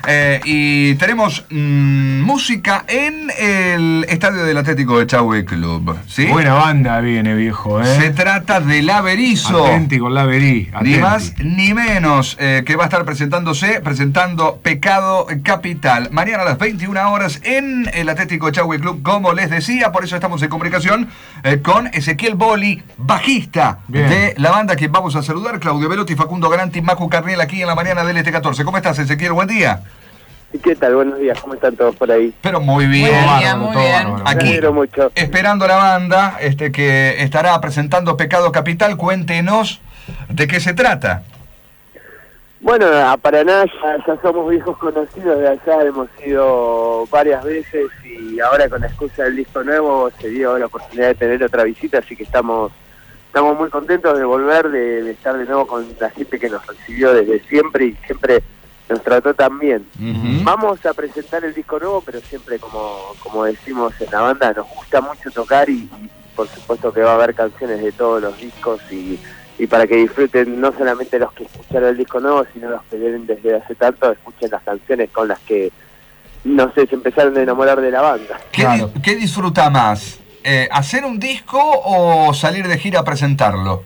Y tenemos música en el estadio del Atlético de Chaue Club, ¿sí? Buena banda viene, viejo, ¿eh? Se trata de Laberizo. Atenti con Laverí. Ni más ni menos, que va a estar presentando Pecado Capital. Mañana a las 21 horas en el Atlético de Chaue Club, como les decía. Por eso estamos en comunicación con Ezequiel Boli, bajista de la banda, que vamos a saludar. Claudio Velotti, Facundo Garanti, Macu Carniel, aquí en la mañana del ST14. ¿Cómo estás, Ezequiel? Buen día. ¿Qué tal? Buenos días, ¿cómo están todos por ahí? Pero muy bien. Muy bien. Aquí, mucho. esperando a la banda que estará presentando Pecado Capital. Cuéntenos de qué se trata. Bueno, a Paraná ya somos viejos conocidos de allá, hemos ido varias veces y ahora con la excusa del disco nuevo se dio la oportunidad de tener otra visita, así que estamos muy contentos de volver, de estar de nuevo con la gente que nos recibió desde siempre y siempre nos trató tan bien. Vamos a presentar el disco nuevo, pero siempre, como decimos en la banda, nos gusta mucho tocar y por supuesto que va a haber canciones de todos los discos y para que disfruten no solamente los que escucharon el disco nuevo, sino los que vienen desde hace tanto, escuchen las canciones con las que, no sé, se empezaron a enamorar de la banda. ¿Qué disfruta más? ¿Hacer un disco o salir de gira a presentarlo?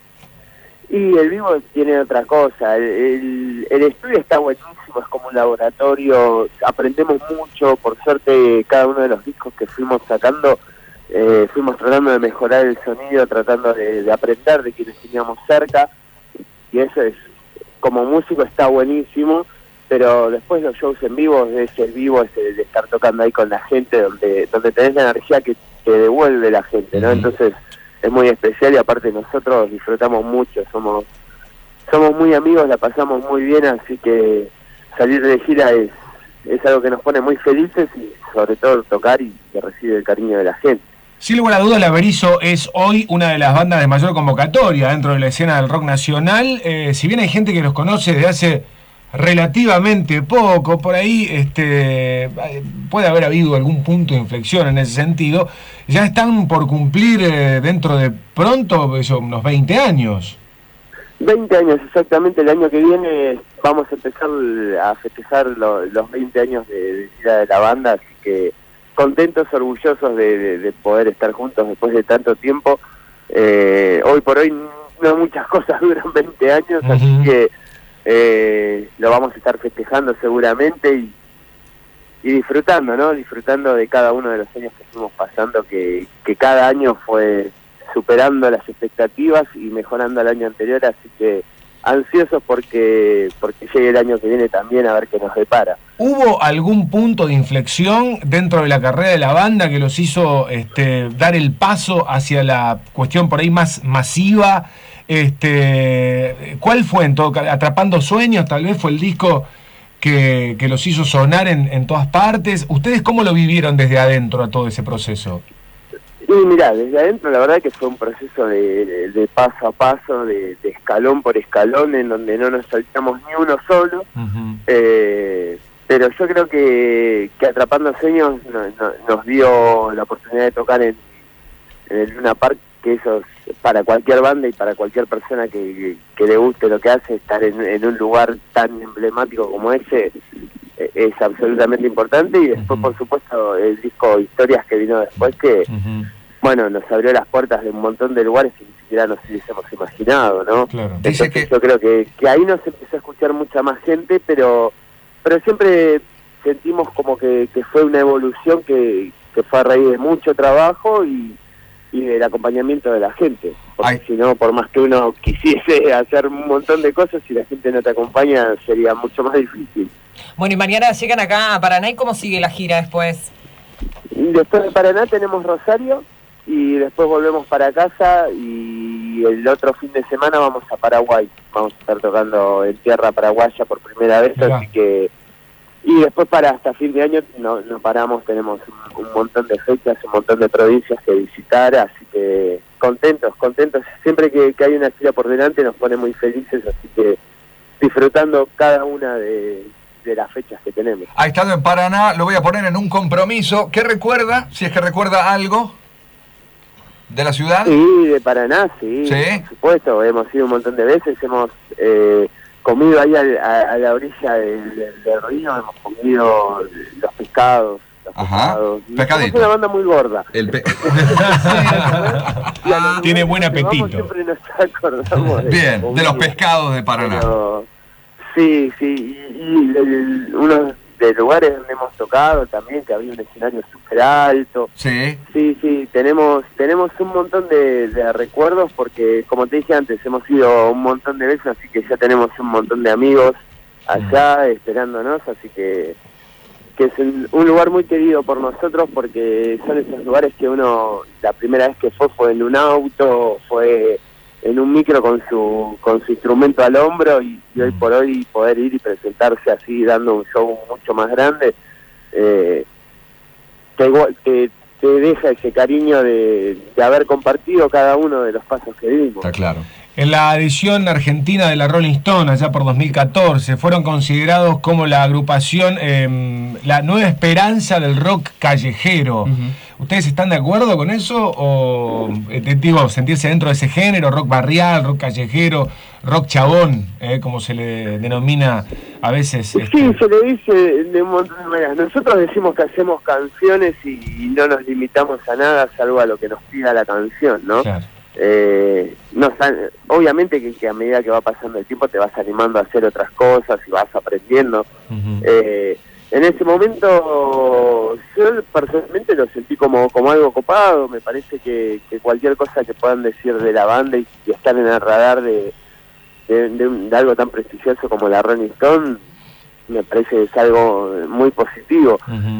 Y el vivo tiene otra cosa, el estudio está buenísimo, es como un laboratorio, aprendemos mucho, por suerte cada uno de los discos que fuimos sacando, fuimos tratando de mejorar el sonido, tratando de aprender de quienes teníamos cerca, y eso es, como músico está buenísimo, pero después los shows en vivo, es el vivo, es el de estar tocando ahí con la gente, donde tenés la energía que te devuelve la gente, ¿no? Entonces es muy especial y aparte nosotros disfrutamos mucho, somos muy amigos, la pasamos muy bien, así que salir de gira es algo que nos pone muy felices y sobre todo tocar y que recibe el cariño de la gente. Sin lugar a dudas, Laberizo es hoy una de las bandas de mayor convocatoria dentro de la escena del rock nacional. Si bien hay gente que los conoce desde hace relativamente poco, por ahí puede haber habido algún punto de inflexión en ese sentido. Ya están por cumplir dentro de pronto unos 20 años. 20 años exactamente, el año que viene vamos a empezar a festejar los 20 años de vida de la banda, así que contentos, orgullosos de poder estar juntos después de tanto tiempo. Hoy por hoy no muchas cosas duran 20 años, así que lo vamos a estar festejando seguramente y disfrutando, ¿no? Disfrutando de cada uno de los años que fuimos pasando, que cada año fue superando las expectativas y mejorando al año anterior, así que ansiosos porque llegue el año que viene también a ver qué nos depara. ¿Hubo algún punto de inflexión dentro de la carrera de la banda que los hizo dar el paso hacia la cuestión por ahí más masiva? ¿Cuál fue en todo? ¿Atrapando Sueños tal vez fue el disco que los hizo sonar en todas partes? ¿Ustedes cómo lo vivieron desde adentro a todo ese proceso? Y mirá, desde adentro la verdad que fue un proceso de paso a paso, de escalón por escalón, en donde no nos saltamos ni uno solo. Pero yo creo que Atrapando Sueños nos dio la oportunidad de tocar en el Luna Park, que eso es para cualquier banda y para cualquier persona que le guste lo que hace, estar en un lugar tan emblemático como ese es absolutamente importante. Y después, por supuesto, el disco Historias que vino después, que bueno, nos abrió las puertas de un montón de lugares que ni siquiera nos hubiésemos imaginado, ¿no? Claro. Entonces yo creo que ahí nos empezó a escuchar mucha más gente, pero siempre sentimos como que fue una evolución que fue a raíz de mucho trabajo y del acompañamiento de la gente, porque si no, por más que uno quisiese hacer un montón de cosas, si la gente no te acompaña sería mucho más difícil. Bueno, y mañana llegan acá a Paraná, ¿y cómo sigue la gira después? Después de Paraná tenemos Rosario y después volvemos para casa y el otro fin de semana vamos a Paraguay, vamos a estar tocando en tierra paraguaya por primera vez. Mirá. Así que y después para hasta fin de año no paramos, tenemos un montón de fechas, un montón de provincias que visitar, así que contentos, siempre que hay una gira por delante nos pone muy felices, así que disfrutando cada una de las fechas que tenemos. Ha estado en Paraná, lo voy a poner en un compromiso. ¿Qué recuerda? Si es que recuerda algo de la ciudad. Sí, de Paraná, sí. ¿Sí? Por supuesto, hemos ido un montón de veces, hemos comido ahí a la orilla del río, hemos comido los pescados. Ajá, pescadito. Es una banda muy gorda. Tiene buen apetito. Siempre nos acordamos Bien, de los pescados de Paraná. Pero, sí, y unos de lugares donde hemos tocado también, que había un escenario súper alto. Sí. Sí, tenemos un montón de recuerdos porque, como te dije antes, hemos ido un montón de veces, así que ya tenemos un montón de amigos allá esperándonos, así que es un lugar muy querido por nosotros porque son esos lugares que uno, la primera vez que fue en un auto, fue en un micro con su instrumento al hombro y hoy por hoy poder ir y presentarse así dando un show mucho más grande, te deja ese cariño de haber compartido cada uno de los pasos que dimos. Está claro. En la edición argentina de la Rolling Stone, allá por 2014, fueron considerados como la agrupación, la nueva esperanza del rock callejero. ¿Ustedes están de acuerdo con eso? ¿O, digo, sentirse dentro de ese género, rock barrial, rock callejero, rock chabón, como se le denomina a veces? Sí, se le dice de un montón de maneras. Nosotros decimos que hacemos canciones y no nos limitamos a nada, salvo a lo que nos pida la canción, ¿no? Claro. Obviamente que a medida que va pasando el tiempo te vas animando a hacer otras cosas y vas aprendiendo. En ese momento yo personalmente lo sentí como algo copado. Me parece que cualquier cosa que puedan decir de la banda y estar en el radar de algo tan prestigioso como la Rolling Stone, me parece que es algo muy positivo.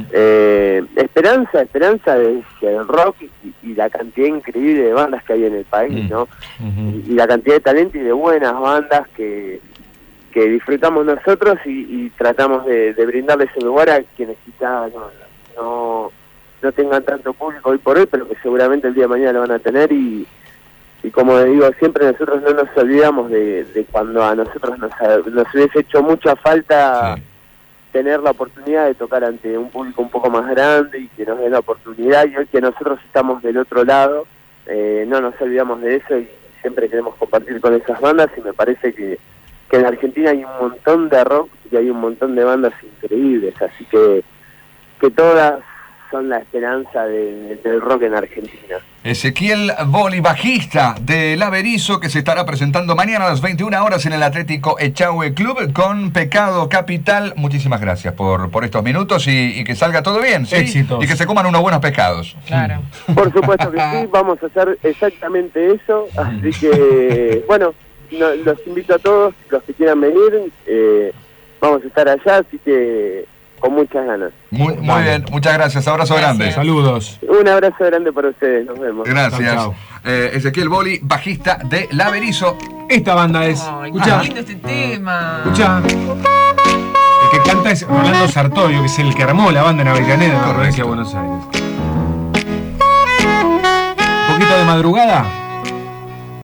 Esperanza de que el rock y la cantidad increíble de bandas que hay en el país, ¿no? Y la cantidad de talento y de buenas bandas que disfrutamos nosotros y tratamos de brindarles ese lugar a quienes quizás no tengan tanto público hoy por hoy, pero que seguramente el día de mañana lo van a tener y como digo siempre, nosotros no nos olvidamos de cuando a nosotros nos hubiese hecho mucha falta tener la oportunidad de tocar ante un público un poco más grande y que nos dé la oportunidad, y hoy que nosotros estamos del otro lado, no nos olvidamos de eso y siempre queremos compartir con esas bandas, y me parece que en Argentina hay un montón de rock y hay un montón de bandas increíbles, así que todas son la esperanza del rock en Argentina. Ezequiel Boli, bajista de La Berizo, que se estará presentando mañana a las 21 horas en el Atlético Echagüe Club con Pecado Capital. Muchísimas gracias por estos minutos y que salga todo bien, ¿sí? Éxitos. Y que se coman unos buenos pescados. Claro. Por supuesto que sí, vamos a hacer exactamente eso, así que, bueno, los invito a todos, los que quieran venir, vamos a estar allá, así que con muchas ganas. Muy bien, muchas gracias, abrazo grande. Saludos. Un abrazo grande para ustedes, nos vemos. Gracias. Chau, Ezequiel Boli, bajista de La Berizo. Esta banda es... Ay, Escuchá, qué lindo este tema. escuchá. El que canta es Rolando Sartorio, que es el que armó la banda en Avellaneda, en la provincia de Buenos Aires. Un poquito de madrugada.